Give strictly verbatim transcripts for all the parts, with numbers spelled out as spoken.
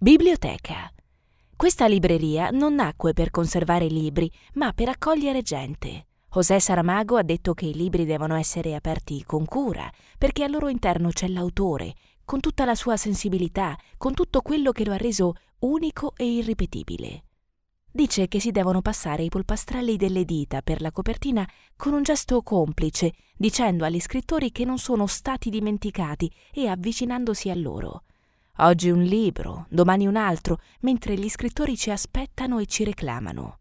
Biblioteca. Questa libreria non nacque per conservare libri, ma per accogliere gente. José Saramago ha detto che i libri devono essere aperti con cura, perché al loro interno c'è l'autore, con tutta la sua sensibilità, con tutto quello che lo ha reso unico e irripetibile. Dice che si devono passare i polpastrelli delle dita per la copertina con un gesto complice, dicendo agli scrittori che non sono stati dimenticati e avvicinandosi a loro. Oggi un libro, domani un altro, mentre gli scrittori ci aspettano e ci reclamano.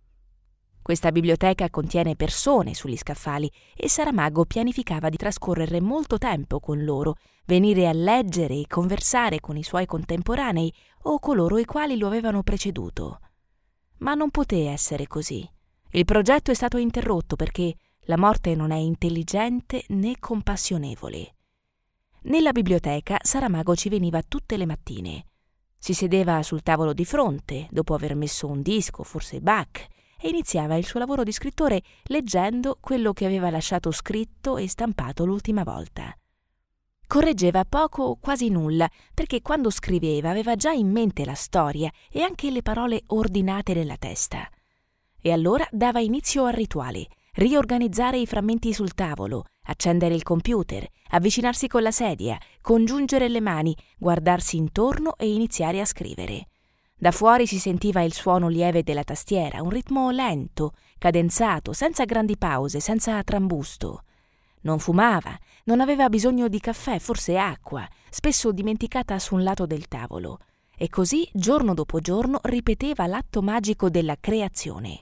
Questa biblioteca contiene persone sugli scaffali e Saramago pianificava di trascorrere molto tempo con loro, venire a leggere e conversare con i suoi contemporanei o coloro i quali lo avevano preceduto. Ma non poté essere così. Il progetto è stato interrotto perché la morte non è intelligente né compassionevole. Nella biblioteca Saramago ci veniva tutte le mattine. Si sedeva sul tavolo di fronte, dopo aver messo un disco, forse Bach, e iniziava il suo lavoro di scrittore leggendo quello che aveva lasciato scritto e stampato l'ultima volta. Correggeva poco o quasi nulla, perché quando scriveva aveva già in mente la storia e anche le parole ordinate nella testa. E allora dava inizio al rituale: riorganizzare i frammenti sul tavolo, accendere il computer, avvicinarsi con la sedia, congiungere le mani, guardarsi intorno e iniziare a scrivere. Da fuori si sentiva il suono lieve della tastiera, un ritmo lento, cadenzato, senza grandi pause, senza trambusto. Non fumava, non aveva bisogno di caffè, forse acqua, spesso dimenticata su un lato del tavolo. E così, giorno dopo giorno, ripeteva l'atto magico della creazione.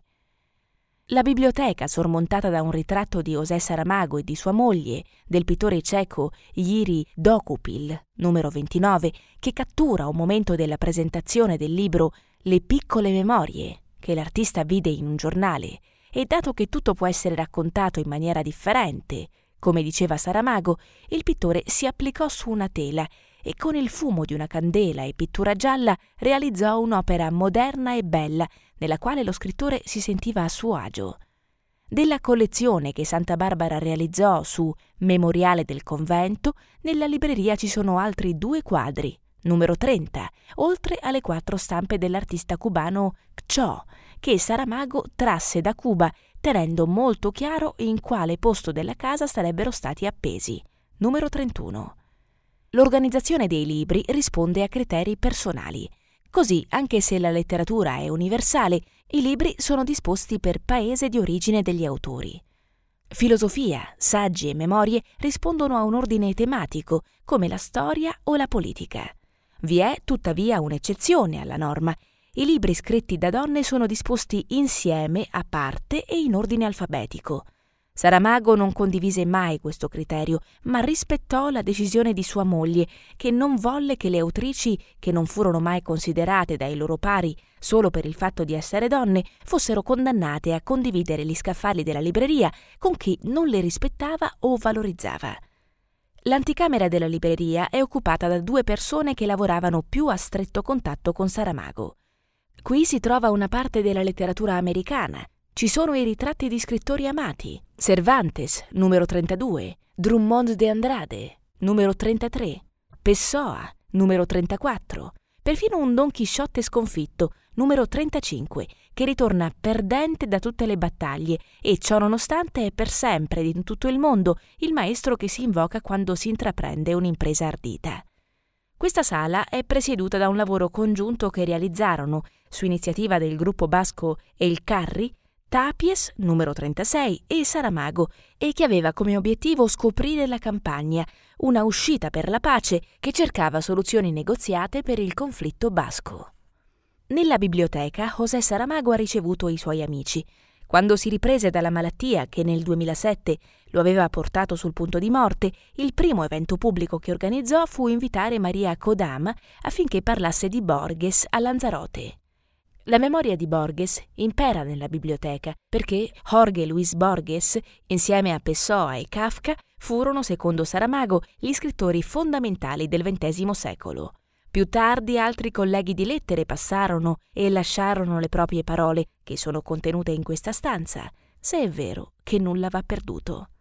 La biblioteca, sormontata da un ritratto di José Saramago e di sua moglie, del pittore ceco Jiří Dokupil, numero ventinove, che cattura un momento della presentazione del libro Le piccole memorie, che l'artista vide in un giornale, e dato che tutto può essere raccontato in maniera differente, come diceva Saramago, il pittore si applicò su una tela e con il fumo di una candela e pittura gialla realizzò un'opera moderna e bella nella quale lo scrittore si sentiva a suo agio. Della collezione che Santa Barbara realizzò su Memoriale del convento, nella libreria ci sono altri due quadri, numero trenta, oltre alle quattro stampe dell'artista cubano Cchó, che Saramago trasse da Cuba, tenendo molto chiaro in quale posto della casa sarebbero stati appesi, numero trentuno. L'organizzazione dei libri risponde a criteri personali. Così, anche se la letteratura è universale, i libri sono disposti per paese di origine degli autori. Filosofia, saggi e memorie rispondono a un ordine tematico, come la storia o la politica. Vi è, tuttavia, un'eccezione alla norma. I libri scritti da donne sono disposti insieme, a parte e in ordine alfabetico. Saramago non condivise mai questo criterio, ma rispettò la decisione di sua moglie, che non volle che le autrici, che non furono mai considerate dai loro pari solo per il fatto di essere donne, fossero condannate a condividere gli scaffali della libreria con chi non le rispettava o valorizzava. L'anticamera della libreria è occupata da due persone che lavoravano più a stretto contatto con Saramago. Qui si trova una parte della letteratura americana. Ci sono i ritratti di scrittori amati: Cervantes, numero trentadue, Drummond de Andrade, numero trentatré, Pessoa, numero trentaquattro, perfino un Don Chisciotte sconfitto, numero trentacinque, che ritorna perdente da tutte le battaglie e, ciò nonostante, è per sempre in tutto il mondo il maestro che si invoca quando si intraprende un'impresa ardita. Questa sala è presieduta da un lavoro congiunto che realizzarono, su iniziativa del gruppo basco El Carri, Tapies, numero trentasei, e Saramago, e che aveva come obiettivo scoprire la campagna, una uscita per la pace che cercava soluzioni negoziate per il conflitto basco. Nella biblioteca José Saramago ha ricevuto i suoi amici. Quando si riprese dalla malattia che nel duemilasette lo aveva portato sul punto di morte, il primo evento pubblico che organizzò fu invitare Maria Kodam affinché parlasse di Borges a Lanzarote. La memoria di Borges impera nella biblioteca perché Jorge Luis Borges, insieme a Pessoa e Kafka, furono, secondo Saramago, gli scrittori fondamentali del ventesimo secolo. Più tardi altri colleghi di lettere passarono e lasciarono le proprie parole, che sono contenute in questa stanza, se è vero che nulla va perduto.